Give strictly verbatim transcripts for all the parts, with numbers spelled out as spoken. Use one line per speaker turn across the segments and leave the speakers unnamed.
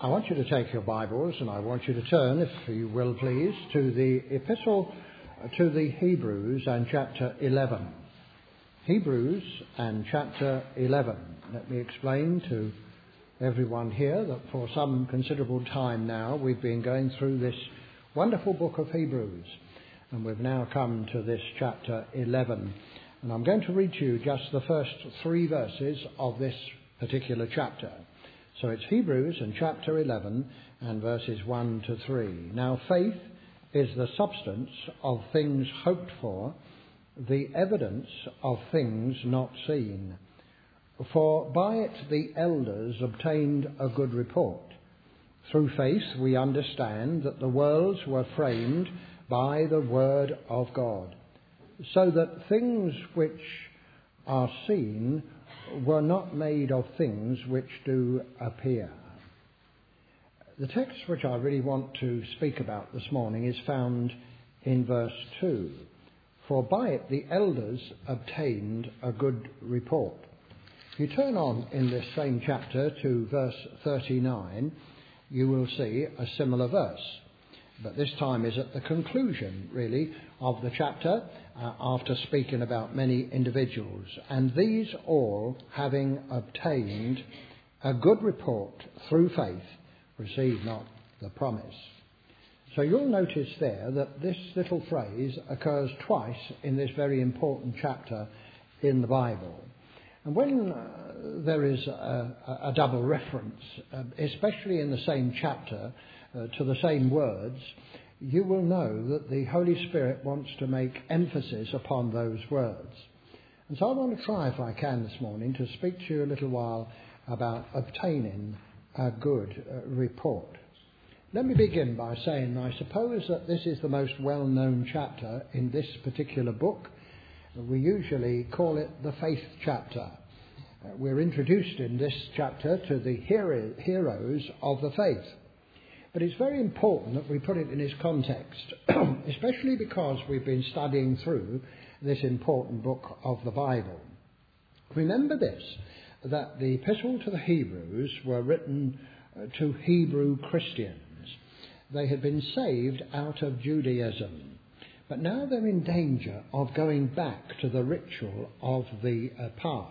I want you to take your Bibles and I want you to turn, if you will please, to the Epistle to the Hebrews and chapter eleven. Hebrews and chapter eleven. Let me explain to everyone here that for some considerable time now we've been going through this wonderful book of Hebrews, and we've now come to this chapter eleven. And I'm going to read to you just the first three verses of this particular chapter. So it's Hebrews and chapter eleven and verses one to three. Now faith is the substance of things hoped for, the evidence of things not seen. For by it the elders obtained a good report. Through faith we understand that the worlds were framed by the word of God, so that things which are seen were not made of things which do appear. The text which I really want to speak about this morning is found in verse two. For by it the elders obtained a good report. If you turn on in this same chapter to verse thirty-nine, you will see a similar verse. But this time is at the conclusion, really, of the chapter, uh, after speaking about many individuals. And these all, having obtained a good report through faith, receive not the promise. So you'll notice there that this little phrase occurs twice in this very important chapter in the Bible. And when uh, there is a, a double reference, uh, especially in the same chapter, uh, to the same words, you will know that the Holy Spirit wants to make emphasis upon those words. And so I want to try, if I can this morning, to speak to you a little while about obtaining a good uh, report. Let me begin by saying I suppose that this is the most well-known chapter in this particular book. We usually call it the faith chapter. Uh, we're introduced in this chapter to the hero, heroes of the faith. But it's very important that we put it in its context, especially because we've been studying through this important book of the Bible. Remember this, that the Epistle to the Hebrews were written to Hebrew Christians. They had been saved out of Judaism, but now they're in danger of going back to the ritual of the uh,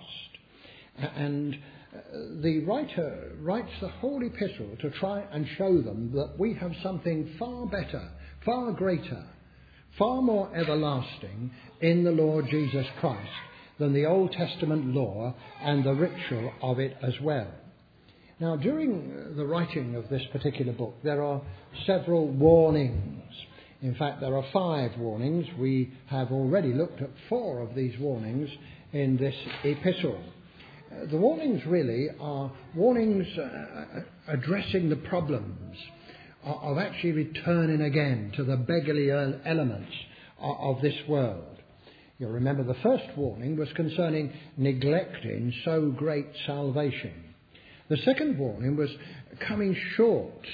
past. And uh, the writer writes the whole epistle to try and show them that we have something far better, far greater, far more everlasting in the Lord Jesus Christ than the Old Testament law and the ritual of it as well. Now, during the writing of this particular book, there are several warnings. In fact, there are five warnings. We have already looked at four of these warnings in this epistle. Uh, the warnings really are warnings uh, addressing the problems of actually returning again to the beggarly elements of this world. You'll remember the first warning was concerning neglecting so great salvation. The second warning was coming short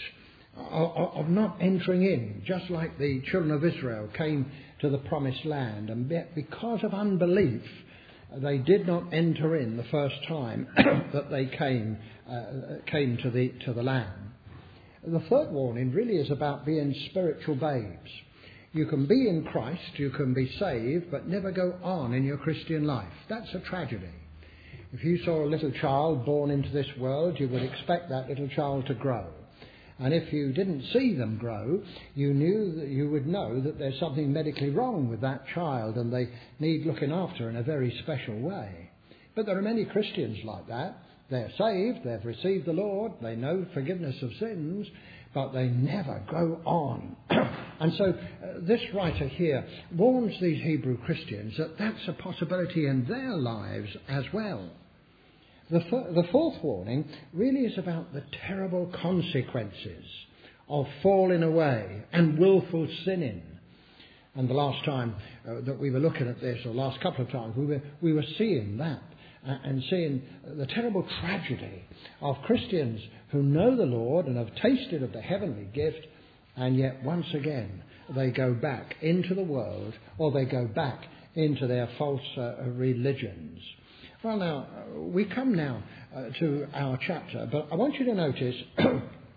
of not entering in, just like the children of Israel came to the promised land, and because of unbelief they did not enter in the first time that they came uh, came to the to the land. The third warning really is about being spiritual babes. You can be in Christ, you can be saved, but never go on in your Christian life. That's a tragedy. If you saw a little child born into this world, you would expect that little child to grow. And if you didn't see them grow, you knew that you would know that there's something medically wrong with that child and they need looking after in a very special way. But there are many Christians like that. They're saved, they've received the Lord, they know forgiveness of sins, but they never go on. And so uh, this writer here warns these Hebrew Christians that that's a possibility in their lives as well. The, th- the fourth warning really is about the terrible consequences of falling away and willful sinning. And the last time uh, that we were looking at this, or last couple of times, we were, we were seeing that uh, and seeing the terrible tragedy of Christians who know the Lord and have tasted of the heavenly gift, and yet once again they go back into the world, or they go back into their false uh, religions. Well, now, we come now uh, to our chapter, but I want you to notice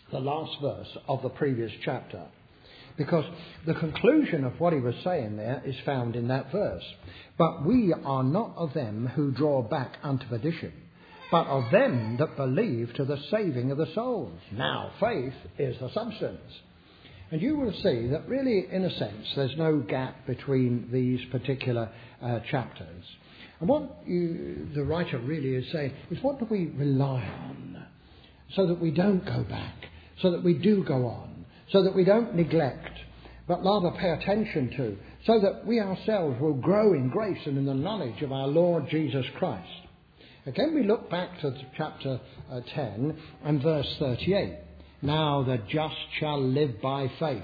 the last verse of the previous chapter, because the conclusion of what he was saying there is found in that verse. But we are not of them who draw back unto perdition, but of them that believe to the saving of the souls. Now, faith is the substance. And you will see that really, in a sense, there's no gap between these particular uh, chapters. And what you, the writer really is saying is, what do we rely on so that we don't go back, so that we do go on, so that we don't neglect, but rather pay attention to, so that we ourselves will grow in grace and in the knowledge of our Lord Jesus Christ. Again, we look back to chapter uh, ten and verse thirty-eight. Now the just shall live by faith.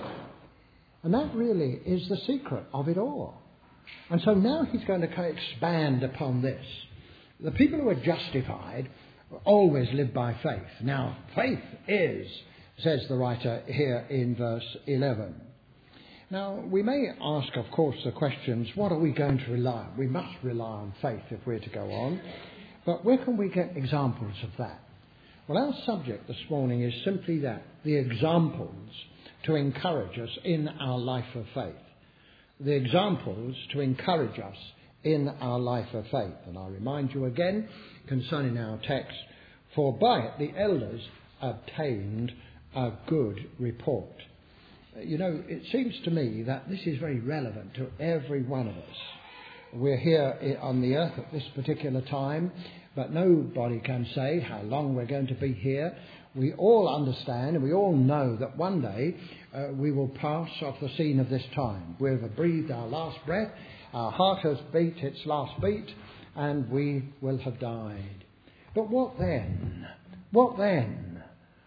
And that really is the secret of it all. And so now he's going to expand upon this. The people who are justified always live by faith. Now, faith is, says the writer here in verse eleven. Now, we may ask, of course, the questions, what are we going to rely on? We must rely on faith if we're to go on. But where can we get examples of that? Well, our subject this morning is simply that, the examples to encourage us in our life of faith. The examples to encourage us in our life of faith. And I remind you again concerning our text, for by it the elders obtained a good report. You know, it seems to me that this is very relevant to every one of us. We're here on the earth at this particular time, but nobody can say how long we're going to be here. We all understand and we all know that one day uh, we will pass off the scene of this time. We've breathed our last breath, our heart has beat its last beat, and we will have died. But what then? What then?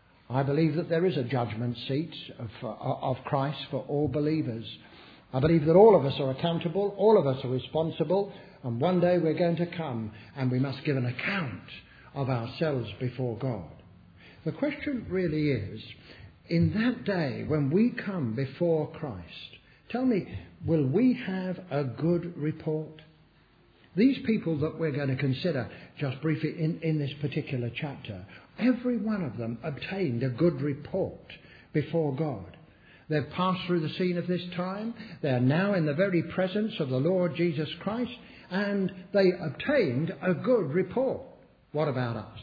I believe that there is a judgment seat of, uh, of Christ for all believers. I believe that all of us are accountable, all of us are responsible, and one day we're going to come and we must give an account of ourselves before God. The question really is, in that day when we come before Christ, tell me, will we have a good report? These people that we're going to consider just briefly in, in this particular chapter, every one of them obtained a good report before God. They've passed through the scene of this time. They're now in the very presence of the Lord Jesus Christ, and they obtained a good report. What about us?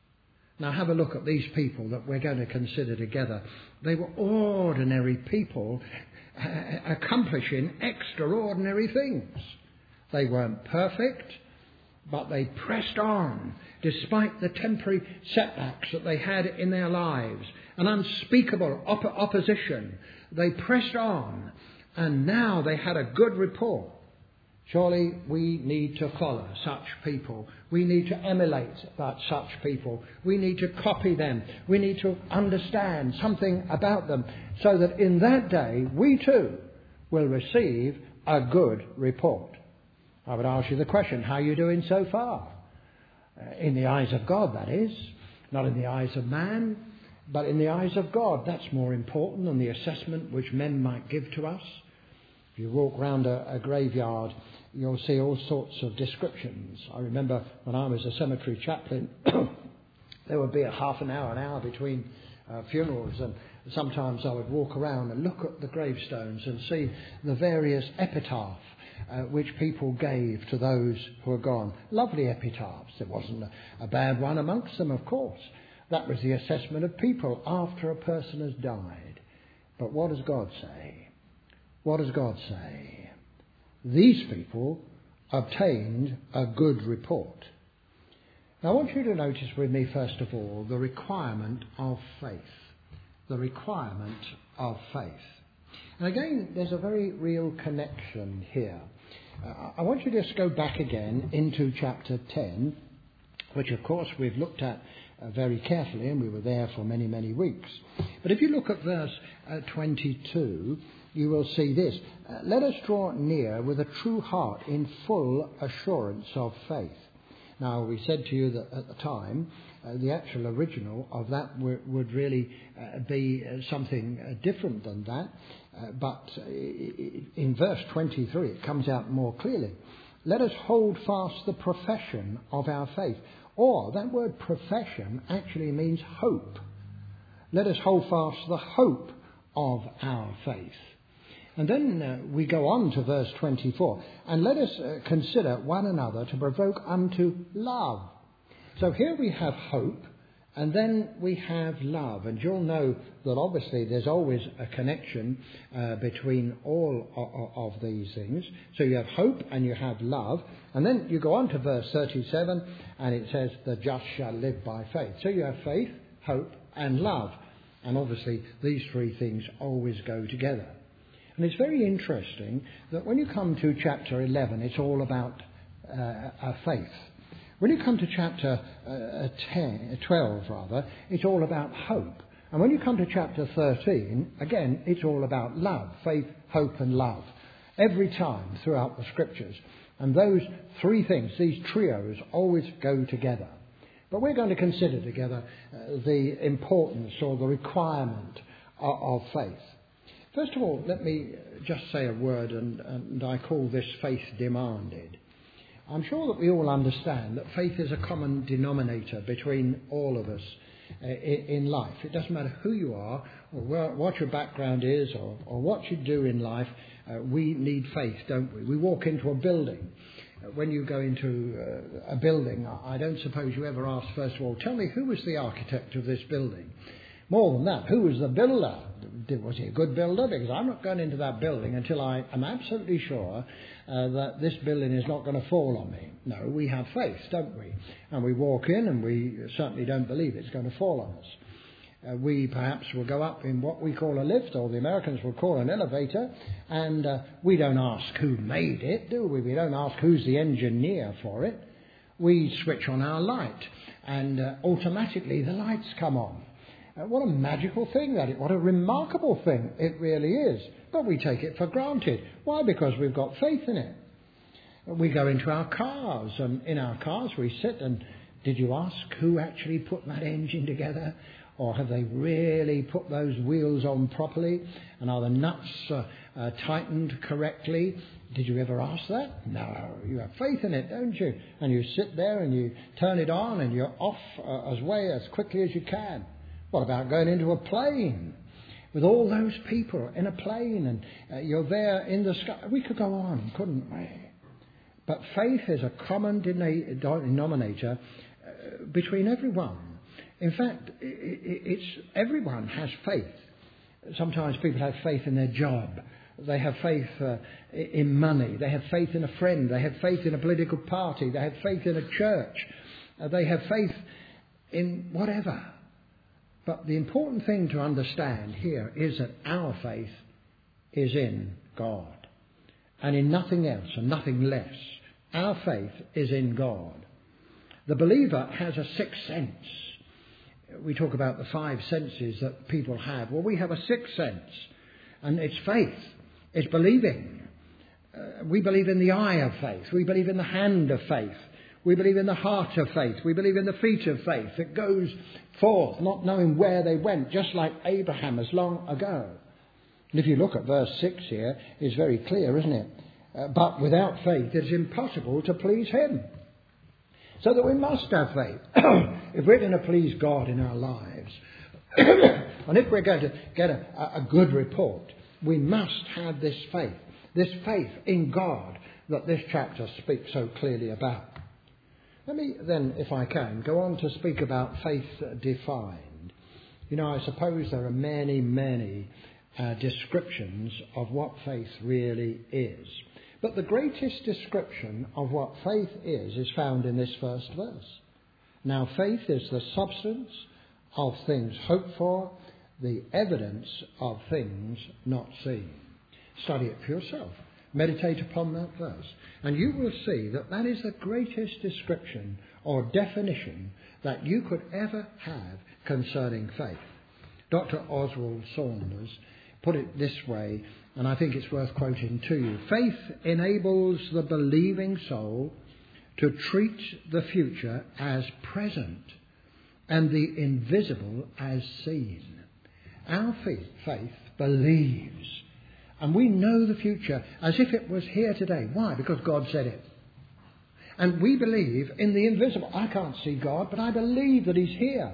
Now have a look at these people that we're going to consider together. They were ordinary people uh, accomplishing extraordinary things. They weren't perfect, but they pressed on despite the temporary setbacks that they had in their lives, an unspeakable op- opposition. They pressed on, and now they had a good report. Surely we need to follow such people. We need to emulate that such people. We need to copy them. We need to understand something about them so that in that day we too will receive a good report. I would ask you the question, how are you doing so far? Uh, in the eyes of God, that is. Not in the eyes of man, but in the eyes of God. That's more important than the assessment which men might give to us. If you walk round a, a graveyard, you'll see all sorts of descriptions. I remember when I was a cemetery chaplain, there would be a half an hour, an hour between uh, funerals, and sometimes I would walk around and look at the gravestones and see the various epitaph uh, which people gave to those who are gone. Lovely epitaphs. There wasn't a, a bad one amongst them, of course. That was the assessment of people after a person has died. But what does God say? What does God say? These people obtained a good report. Now I want you to notice with me first of all the requirement of faith. The requirement of faith. And again, there's a very real connection here. Uh, I want you to just go back again into chapter ten, which of course we've looked at uh, very carefully, and we were there for many, many weeks. But if you look at verse uh, twenty-two, you will see this. Uh, Let us draw near with a true heart in full assurance of faith. Now, we said to you that at the time, uh, the actual original of that w- would really uh, be uh, something uh, different than that. Uh, but uh, in verse twenty-three, it comes out more clearly. Let us hold fast the profession of our faith. Or, that word profession actually means hope. let us hold fast the hope of our faith. And then uh, we go on to verse twenty-four. And let us uh, consider one another to provoke unto love. So here we have hope, and then we have love. And you'll know that obviously there's always a connection uh, between all of, of these things. So you have hope and you have love. And then you go on to verse thirty-seven, and it says, the just shall live by faith. So you have faith, hope, and love. And obviously these three things always go together. And it's very interesting that when you come to chapter eleven, it's all about uh, our faith. When you come to chapter uh, ten, twelve, rather, it's all about hope. And when you come to chapter thirteen, again, it's all about love, faith, hope and love. Every time throughout the Scriptures. And those three things, these trios, always go together. But we're going to consider together uh, the importance or the requirement of, of faith. First of all, let me just say a word, and, and I call this faith demanded. I'm sure that we all understand that faith is a common denominator between all of us uh, in life. It doesn't matter who you are, or where, what your background is, or, or what you do in life. Uh, we need faith, don't we? We walk into a building. Uh, when you go into uh, a building, I don't suppose you ever ask, first of all, tell me who was the architect of this building? More than that, who was the builder? Was he a good builder? Because I'm not going into that building until I am absolutely sure uh, that this building is not going to fall on me. No, we have faith, don't we? And we walk in and we certainly don't believe it's going to fall on us. Uh, we perhaps will go up in what we call a lift, or the Americans will call an elevator, and uh, we don't ask who made it, do we? We don't ask who's the engineer for it. We switch on our light, and uh, automatically the lights come on. Uh, what a magical thing that is. What a remarkable thing it really is. But we take it for granted. Why? Because we've got faith in it. We go into our cars, and in our cars we sit, and did you ask who actually put that engine together? Or have they really put those wheels on properly? And are the nuts uh, uh, tightened correctly? Did you ever ask that? No. You have faith in it, don't you? And you sit there and you turn it on and you're off uh, as way as quickly as you can. What about going into a plane with all those people in a plane, and uh, you're there in the sky? We could go on, couldn't we? But faith is a common denominator uh, between everyone. In fact, it's everyone has faith. Sometimes people have faith in their job. They have faith uh, in money. They have faith in a friend. They have faith in a political party. They have faith in a church. Uh, they have faith in whatever. But the important thing to understand here is that our faith is in God and in nothing else and nothing less. Our faith is in God. The believer has a sixth sense. We talk about the five senses that people have. Well, we have a sixth sense, and it's faith. It's believing. Uh, we believe in the eye of faith. We believe in the hand of faith. We believe in the heart of faith. We believe in the feet of faith that goes forth, not knowing where they went, just like Abraham as long ago. And if you look at verse six here, it's very clear, isn't it? Uh, but without faith, it's impossible to please him. So that we must have faith. If we're going to please God in our lives, and if we're going to get a, a good report, we must have this faith. This faith in God that this chapter speaks so clearly about. Let me then, if I can, go on to speak about faith defined. You know, I suppose there are many, many uh, descriptions of what faith really is. But the greatest description of what faith is is found in this first verse. Now, faith is the substance of things hoped for, the evidence of things not seen. Study it for yourself. Meditate upon that verse. And you will see that that is the greatest description or definition that you could ever have concerning faith. Doctor Oswald Saunders put it this way, and I think it's worth quoting to you. Faith enables the believing soul to treat the future as present and the invisible as seen. Our faith, faith believes. And we know the future as if it was here today. Why? Because God said it. And we believe in the invisible. I can't see God, but I believe that he's here.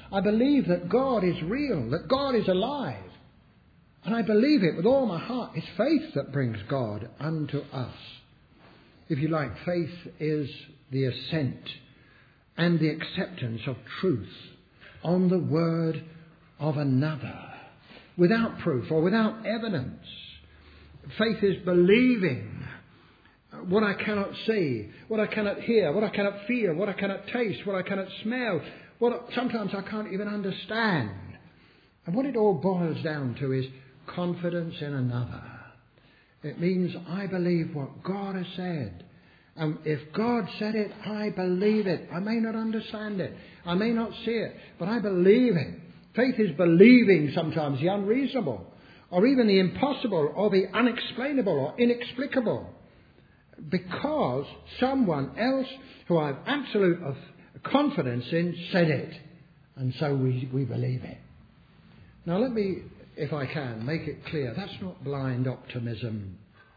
I believe that God is real, that God is alive. And I believe it with all my heart. It's faith that brings God unto us. If you like, faith is the assent and the acceptance of truth on the word of another, without proof or without evidence. Faith is believing what I cannot see, what I cannot hear, what I cannot feel, what I cannot taste, what I cannot smell, what sometimes I can't even understand. And what it all boils down to is confidence in another. It means I believe what God has said. And if God said it, I believe it. I may not understand it. I may not see it, but I believe it. Faith is believing sometimes the unreasonable, or even the impossible, or the unexplainable, or inexplicable, because someone else who I have absolute confidence in said it, and so we, we believe it. Now let me, if I can, make it clear, that's not blind optimism.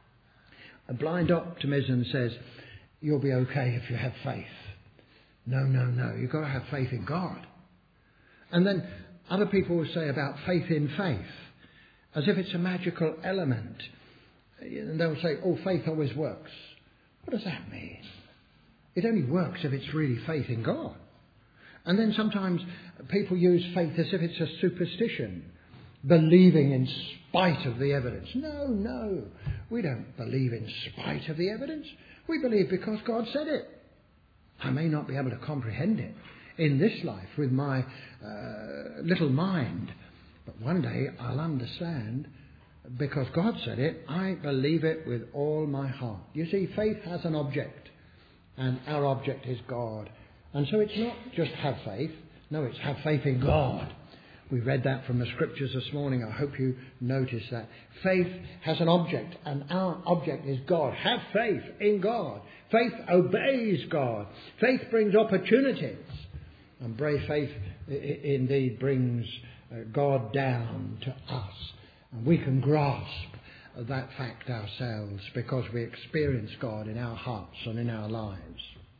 A blind optimism says, you'll be okay if you have faith. No, no, no, you've got to have faith in God. And then other people will say about faith in faith, as if it's a magical element. And they'll say, oh, faith always works. What does that mean? It only works if it's really faith in God. And then sometimes people use faith as if it's a superstition, believing in spite of the evidence. No, no, we don't believe in spite of the evidence. We believe because God said it. I may not be able to comprehend it in this life with my uh, little mind, but one day I'll understand. Because God said it, I believe it with all my heart. You see, faith has an object, and our object is God. And so it's not just have faith, no, it's have faith in God. We read that from the scriptures this morning. I hope you noticed that. Faith has an object, and our object is God. Have faith in God. Faith obeys God. Faith brings opportunities. And brave faith indeed brings God down to us. And we can grasp that fact ourselves because we experience God in our hearts and in our lives.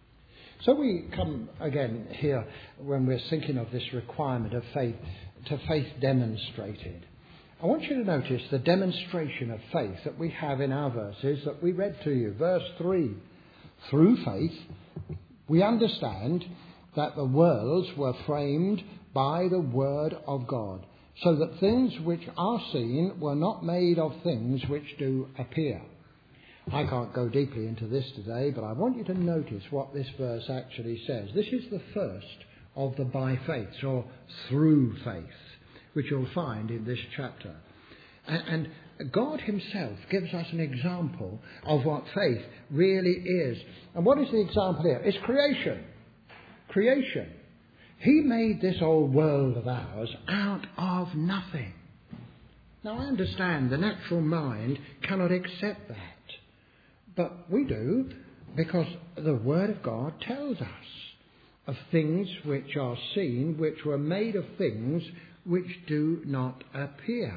So we come again here when we're thinking of this requirement of faith, to faith demonstrated. I want you to notice the demonstration of faith that we have in our verses that we read to you. Verse three. Through faith, we understand that the worlds were framed by the word of God, so that things which are seen were not made of things which do appear. I can't go deeply into this today, but I want you to notice what this verse actually says. This is the first of the by faith, or through faith, which you'll find in this chapter. And God himself gives us an example of what faith really is. And what is the example here? It's creation. Creation. He made this old world of ours out of nothing. Now I understand the natural mind cannot accept that. But we do, because the Word of God tells us of things which are seen, which were made of things which do not appear.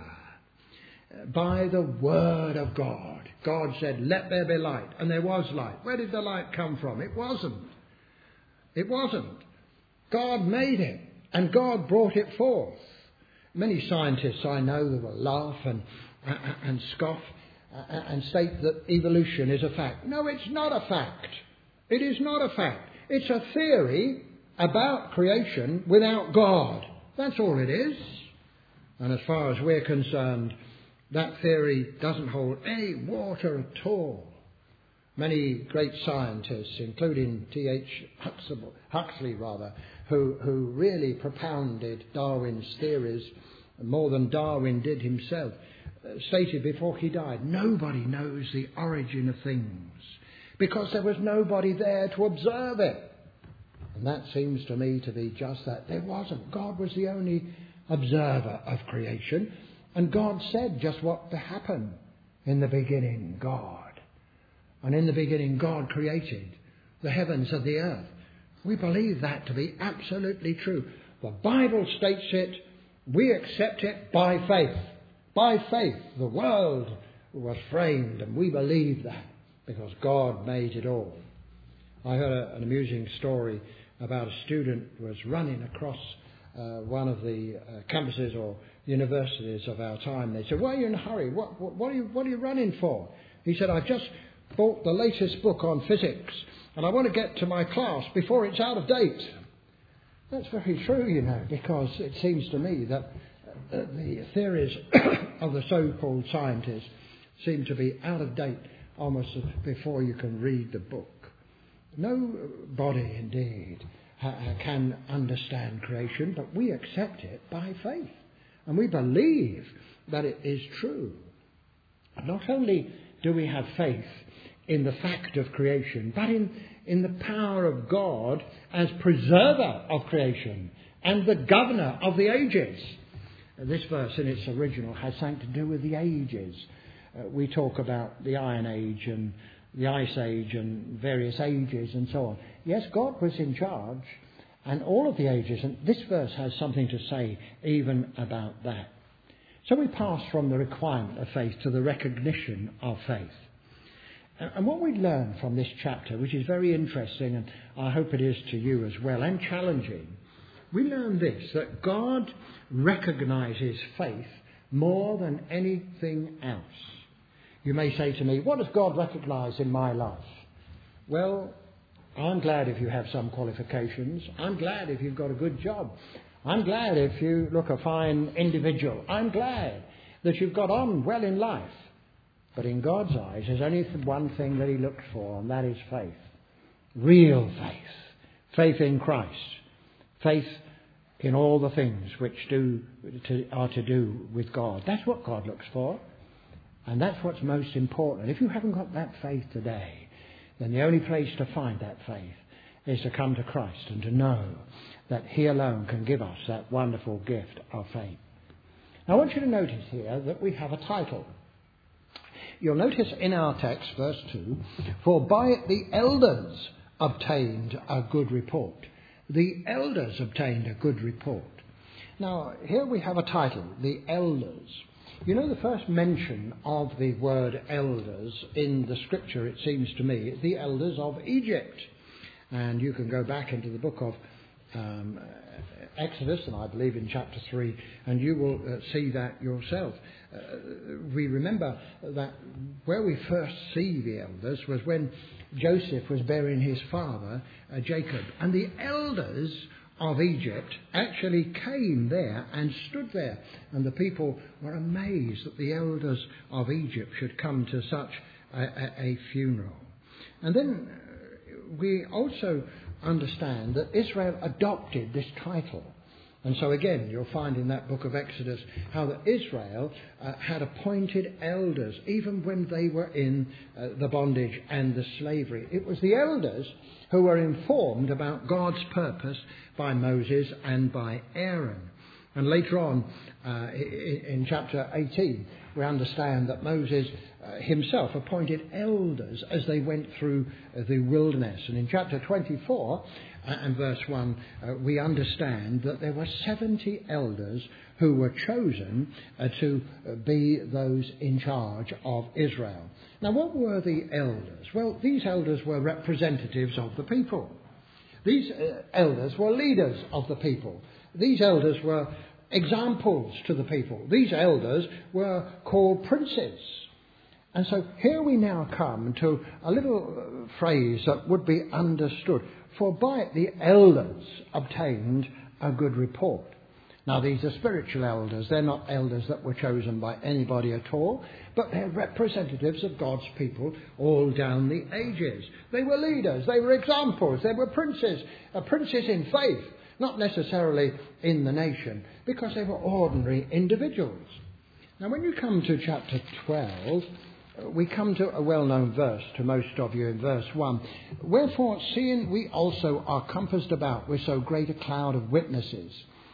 By the Word of God. God said, let there be light. And there was light. Where did the light come from? It wasn't. It wasn't. God made it, and God brought it forth. Many scientists I know that will laugh and, and scoff and state that evolution is a fact. No, it's not a fact. It is not a fact. It's a theory about creation without God. That's all it is. And as far as we're concerned, that theory doesn't hold any water at all. Many great scientists, including T H Huxley, Huxley rather, who, who really propounded Darwin's theories more than Darwin did himself, stated before he died, nobody knows the origin of things because there was nobody there to observe it. And that seems to me to be just that. There wasn't. God was the only observer of creation, and God said just what to happen. In the beginning, God. And in the beginning, God created the heavens and the earth. We believe that to be absolutely true. The Bible states it. We accept it by faith. By faith, the world was framed, and we believe that because God made it all. I heard a, an amusing story about a student who was running across uh, one of the uh, campuses or universities of our time. They said, "Why are you in a hurry? What, what, what, are you, what are you running for?" He said, "I've just bought the latest book on physics and I want to get to my class before it's out of date." That's very true, you know, because it seems to me that uh, the theories of the so-called scientists seem to be out of date almost before you can read the book. Nobody, indeed, ha- can understand creation, but we accept it by faith. And we believe that it is true. Not only do we have faith in the fact of creation, but in, in the power of God as preserver of creation and the governor of the ages. This verse in its original has something to do with the ages. Uh, we talk about the Iron Age and the Ice Age and various ages and so on. Yes, God was in charge and all of the ages, and this verse has something to say even about that. So we pass from the requirement of faith to the recognition of faith. And what we learn from this chapter, which is very interesting, and I hope it is to you as well, and challenging, we learn this, that God recognises faith more than anything else. You may say to me, what does God recognise in my life? Well, I'm glad if you have some qualifications. I'm glad if you've got a good job. I'm glad if you look a fine individual. I'm glad that you've got on well in life. But in God's eyes, there's only one thing that he looks for, and that is faith. Real faith. Faith in Christ. Faith in all the things which do to, are to do with God. That's what God looks for. And that's what's most important. If you haven't got that faith today, then the only place to find that faith is to come to Christ and to know that he alone can give us that wonderful gift of faith. Now I want you to notice here that we have a title. You'll notice in our text, verse two, "For by it the elders obtained a good report." The elders obtained a good report. Now, here we have a title, the elders. You know, the first mention of the word elders in the scripture, it seems to me, is the elders of Egypt. And you can go back into the book of um, Exodus, and I believe in chapter three, and you will uh, see that yourself. Uh, we remember that where we first see the elders was when Joseph was burying his father, uh, Jacob. And the elders of Egypt actually came there and stood there. And the people were amazed that the elders of Egypt should come to such a, a, a funeral. And then we also understand that Israel adopted this title. And so again, you'll find in that book of Exodus how that Israel uh, had appointed elders, even when they were in uh, the bondage and the slavery. It was the elders who were informed about God's purpose by Moses and by Aaron. And later on, uh, in, in chapter eighteen, we understand that Moses uh, himself appointed elders as they went through uh, the wilderness. And in chapter twenty-four uh, and verse one, uh, we understand that there were seventy elders who were chosen uh, to uh, be those in charge of Israel. Now, what were the elders? Well, these elders were representatives of the people. These uh, elders were leaders of the people. These elders were examples to the people. These elders were called princes. And so here we now come to a little phrase that would be understood. For by it the elders obtained a good report. Now these are spiritual elders. They're not elders that were chosen by anybody at all, but they're representatives of God's people all down the ages. They were leaders. They were examples. They were princes. Uh, princes in faith. Not necessarily in the nation, because they were ordinary individuals. Now when you come to chapter twelve, we come to a well-known verse to most of you in verse one. Wherefore, seeing we also are compassed about with so great a cloud of witnesses.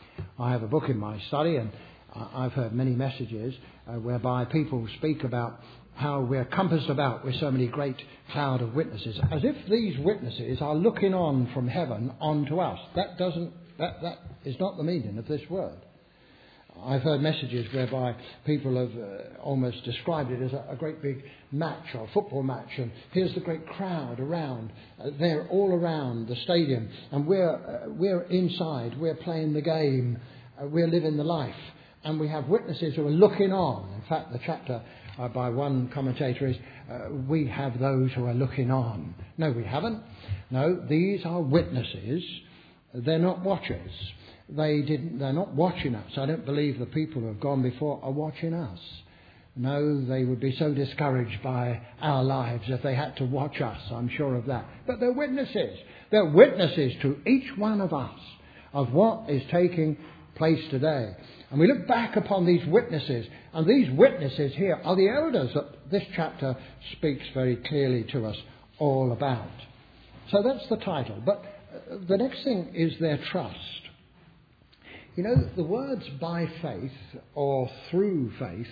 I have a book in my study, and I've heard many messages uh, whereby people speak about how we're compassed about with so many great cloud of witnesses, as if these witnesses are looking on from heaven onto us. That doesn't, that, that is not the meaning of this word. I've heard messages whereby people have uh, almost described it as a, a great big match or football match, and here's the great crowd around. Uh, they're all around the stadium, and we're uh, we're inside. We're playing the game. Uh, we're living the life, and we have witnesses who are looking on. In fact, the chapter uh, by one commentator is, uh, "We have those who are looking on." No, we haven't. No, these are witnesses. They're not watchers. They didn't, they're not watching us. I don't believe the people who have gone before are watching us. No, they would be so discouraged by our lives if they had to watch us, I'm sure of that. But they're witnesses. They're witnesses to each one of us of what is taking place today. And we look back upon these witnesses, and these witnesses here are the elders that this chapter speaks very clearly to us all about. So that's the title. But the next thing is their trust. You know, the words by faith or through faith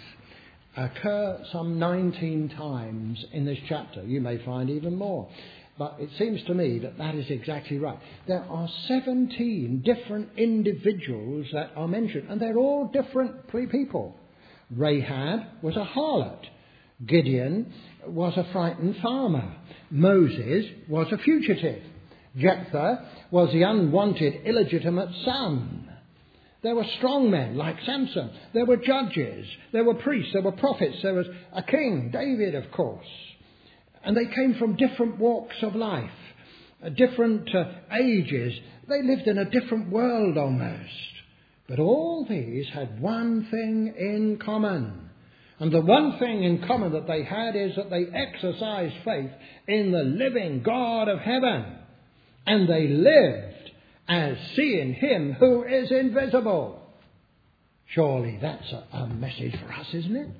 occur some nineteen times in this chapter. You may find even more. But it seems to me that that is exactly right. There are seventeen different individuals that are mentioned, and they're all different people. Rahab was a harlot. Gideon was a frightened farmer. Moses was a fugitive. Jephthah was the unwanted, illegitimate son. There were strong men like Samson. There were judges. There were priests. There were prophets. There was a king, David, of course. And they came from different walks of life, uh, different uh, ages. They lived in a different world almost. But all these had one thing in common. And the one thing in common that they had is that they exercised faith in the living God of heaven. And they lived as seeing him who is invisible. Surely that's a, a message for us, isn't it?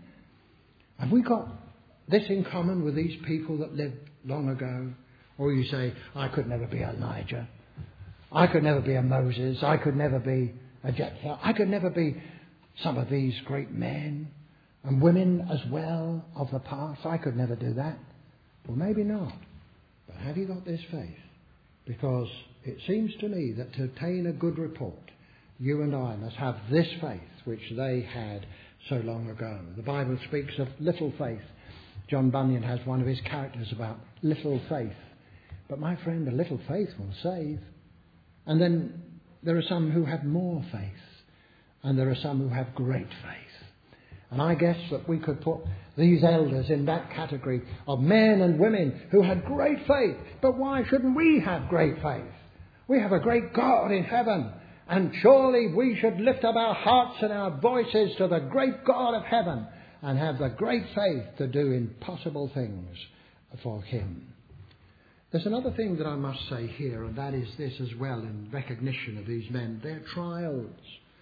Have we got this in common with these people that lived long ago? Or you say, I could never be Elijah. I could never be a Moses. I could never be a Jephthah. I could never be some of these great men and women as well of the past. I could never do that. Well, maybe not. But have you got this faith? Because it seems to me that to obtain a good report, you and I must have this faith which they had so long ago. The Bible speaks of little faith. John Bunyan has one of his characters about little faith. But my friend, a little faith will save. And then there are some who have more faith. And there are some who have great faith. And I guess that we could put these elders in that category of men and women who had great faith. But why shouldn't we have great faith? We have a great God in heaven. And surely we should lift up our hearts and our voices to the great God of heaven and have the great faith to do impossible things for him. There's another thing that I must say here, and that is this as well, in recognition of these men, their trials.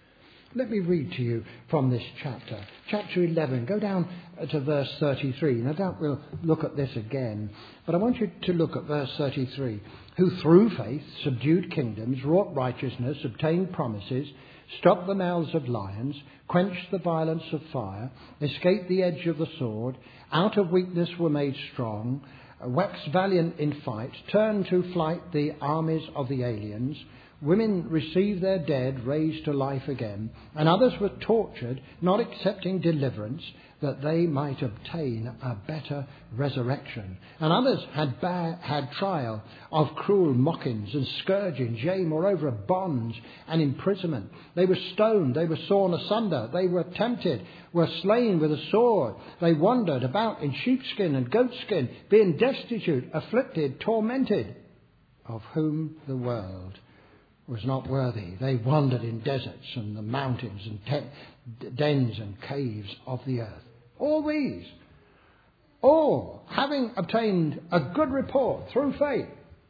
Let me read to you from this chapter. Chapter eleven. Go down to verse thirty-three. No doubt we'll look at this again. But I want you to look at verse thirty-three. Who through faith subdued kingdoms, wrought righteousness, obtained promises, stopped the mouths of lions, quenched the violence of fire, escaped the edge of the sword, out of weakness were made strong, waxed valiant in fight, turned to flight the armies of the aliens. Women received their dead raised to life again, and others were tortured, not accepting deliverance, that they might obtain a better resurrection. And others had ba- had trial of cruel mockings and scourgings, yea, moreover of bonds and imprisonment. They were stoned, they were sawn asunder, they were tempted, were slain with a sword. They wandered about in sheepskin and goatskin, being destitute, afflicted, tormented, of whom the world was not worthy. They wandered in deserts and the mountains and te- dens and caves of the earth. All these, all having obtained a good report through faith.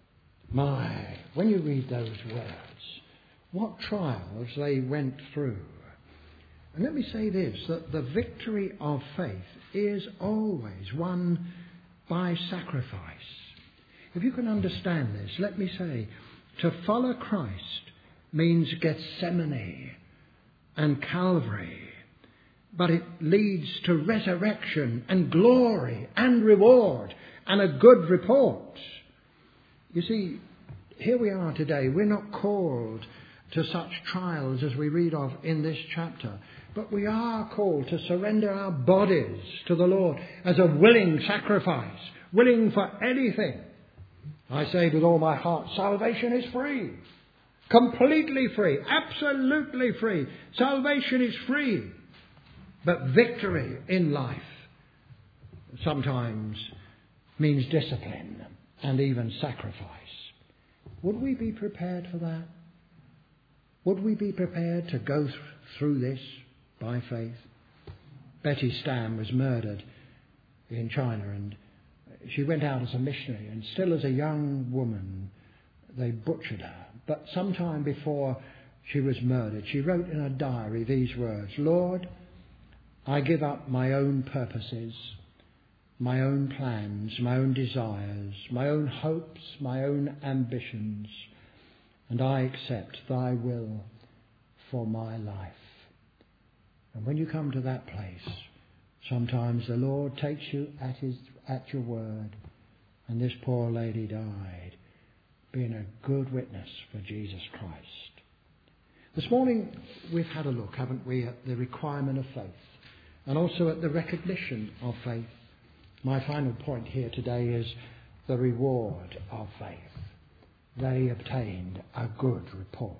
My, when you read those words, what trials they went through. And let me say this, that the victory of faith is always won by sacrifice. If you can understand this, let me say, to follow Christ means Gethsemane and Calvary, but it leads to resurrection and glory and reward and a good report. You see, here we are today. We're not called to such trials as we read of in this chapter. But we are called to surrender our bodies to the Lord as a willing sacrifice, willing for anything. I say with all my heart, salvation is free. Completely free. Absolutely free. Salvation is free. But victory in life sometimes means discipline and even sacrifice. Would we be prepared for that? Would we be prepared to go th- through this by faith? Betty Stam was murdered in China, and she went out as a missionary, and still as a young woman they butchered her. But sometime before she was murdered, she wrote in her diary these words: Lord, I give up my own purposes, my own plans, my own desires, my own hopes, my own ambitions, and I accept thy will for my life. And when you come to that place, sometimes the Lord takes you at his at your word, and this poor lady died, being a good witness for Jesus Christ. This morning we've had a look, haven't we, at the requirement of faith, and also at the recognition of faith. My final point here today is the reward of faith. They obtained a good report.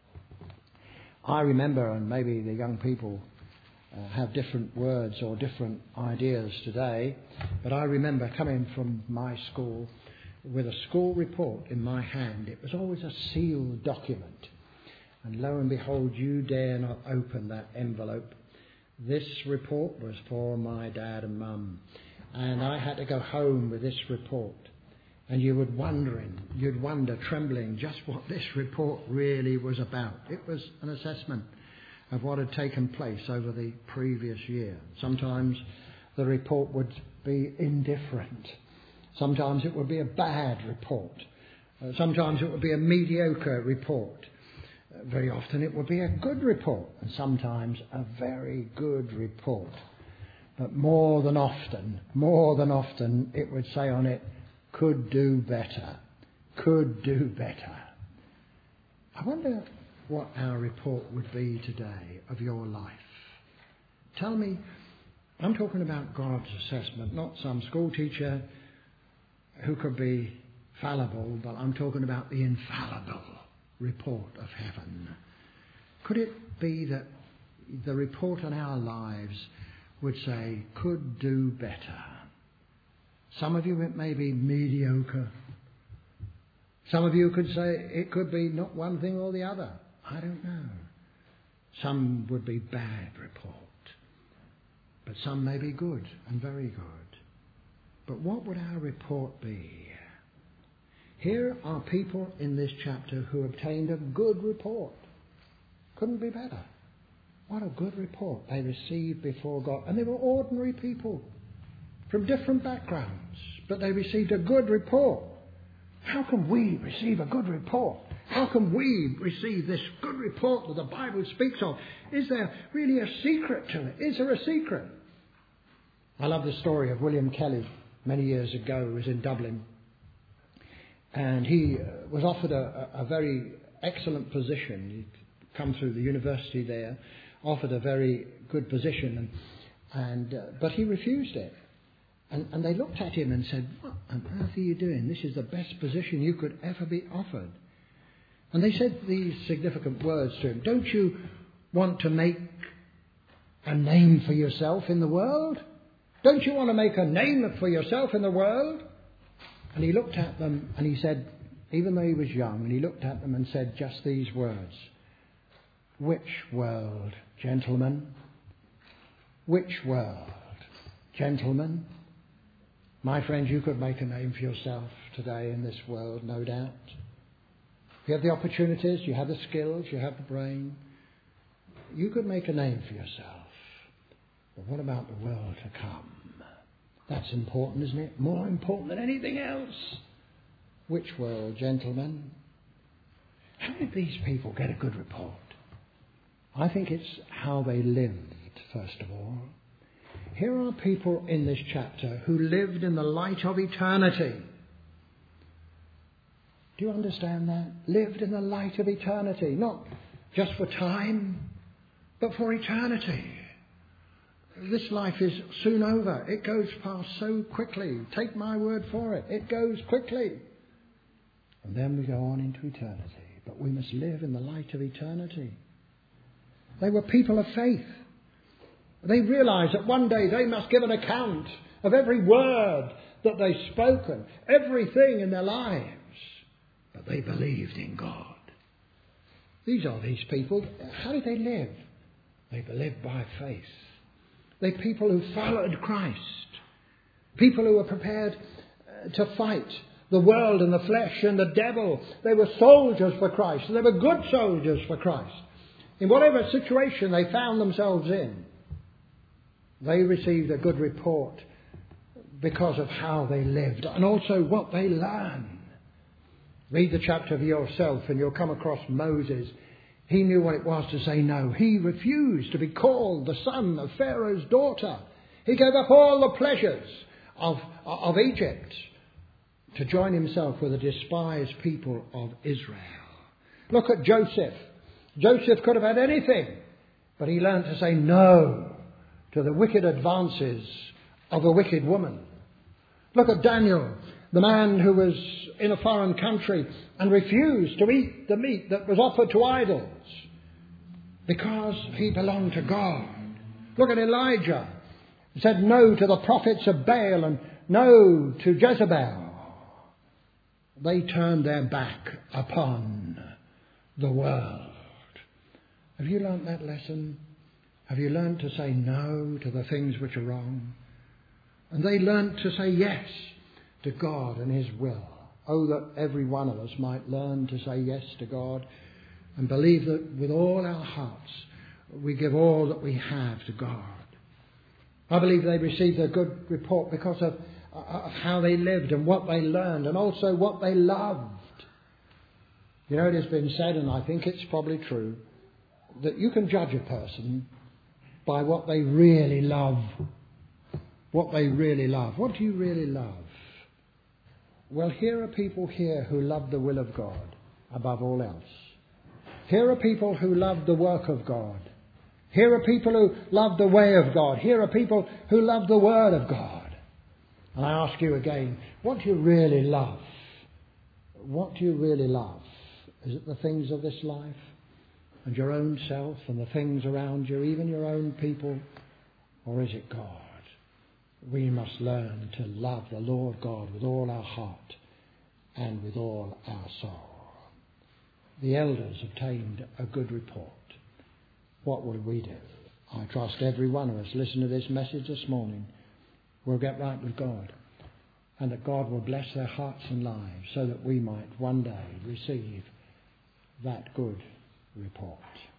I remember, and maybe the young people uh, have different words or different ideas today, but I remember coming from my school with a school report in my hand. It was always a sealed document. And lo and behold, you dare not open that envelope. This report was for my dad and mum. And I had to go home with this report. And you would wondering, you'd wonder, trembling, just what this report really was about. It was an assessment of what had taken place over the previous year. Sometimes the report would be indifferent. Sometimes it would be a bad report. Uh, sometimes it would be a mediocre report. Uh, very often it would be a good report, and sometimes a very good report. But more than often, more than often, it would say on it, could do better, could do better. I wonder what our report would be today of your life. Tell me, I'm talking about God's assessment, not some school teacher who could be fallible, but I'm talking about the infallible report of heaven. Could it be that the report on our lives would say, could do better? Some of you, it may be mediocre. Some of you could say it could be not one thing or the other. I don't know. Some would be bad report. But some may be good and very good. But what would our report be? Here are people in this chapter who obtained a good report. Couldn't be better. What a good report they received before God. And they were ordinary people from different backgrounds, but they received a good report. How can we receive a good report? How can we receive this good report that the Bible speaks of? Is there really a secret to it? Is there a secret? I love the story of William Kelly. Many years ago, he was in Dublin, and he was offered a, a very excellent position. He'd come through the university there, offered a very good position, and, and uh, but he refused it. And, and they looked at him and said, what on earth are you doing? This is the best position you could ever be offered. And they said these significant words to him. Don't you want to make a name for yourself in the world? Don't you want to make a name for yourself in the world? And he looked at them and he said, even though he was young, and he looked at them and said just these words. Which world, gentlemen? Which world, gentlemen? My friends, you could make a name for yourself today in this world, no doubt. You have the opportunities, you have the skills, you have the brain. You could make a name for yourself. But what about the world to come? That's important, isn't it? More important than anything else. Which world, gentlemen? How did these people get a good report? I think it's how they lived, first of all. Here are people in this chapter who lived in the light of eternity. Do you understand that? Lived in the light of eternity, not just for time, but for eternity. This life is soon over. It goes past so quickly. Take my word for it. It goes quickly. And then we go on into eternity. But we must live in the light of eternity. They were people of faith. They realised that one day they must give an account of every word that they've spoken, everything in their lives. But they believed in God. These are these people. How did they live? They lived by faith. They're people who followed Christ. People who were prepared to fight the world and the flesh and the devil. They were soldiers for Christ. They were good soldiers for Christ. In whatever situation they found themselves in, they received a good report because of how they lived and also what they learned. Read the chapter for yourself and you'll come across Moses. He knew what it was to say no. He refused to be called the son of Pharaoh's daughter. He gave up all the pleasures of, of Egypt to join himself with the despised people of Israel. Look at Joseph. Joseph could have had anything, but he learned to say no to the wicked advances of a wicked woman. Look at Daniel, the man who was in a foreign country and refused to eat the meat that was offered to idols because he belonged to God. Look at Elijah. He said no to the prophets of Baal and no to Jezebel. They turned their back upon the world. Have you learnt that lesson? Have you learnt to say no to the things which are wrong? And they learnt to say yes to God and his will. Oh, that every one of us might learn to say yes to God and believe that with all our hearts we give all that we have to God. I believe they received a good report because of, of how they lived and what they learned and also what they loved. You know, it has been said, and I think it's probably true, that you can judge a person by what they really love. What they really love. What do you really love? Well, here are people here who love the will of God above all else. Here are people who love the work of God. Here are people who love the way of God. Here are people who love the word of God. And I ask you again, what do you really love? What do you really love? Is it the things of this life and your own self and the things around you, even your own people? Or is it God? We must learn to love the Lord God with all our heart and with all our soul. The elders obtained a good report. What will we do? I trust every one of us listen to this message this morning will get right with God, and that God will bless their hearts and lives so that we might one day receive that good report.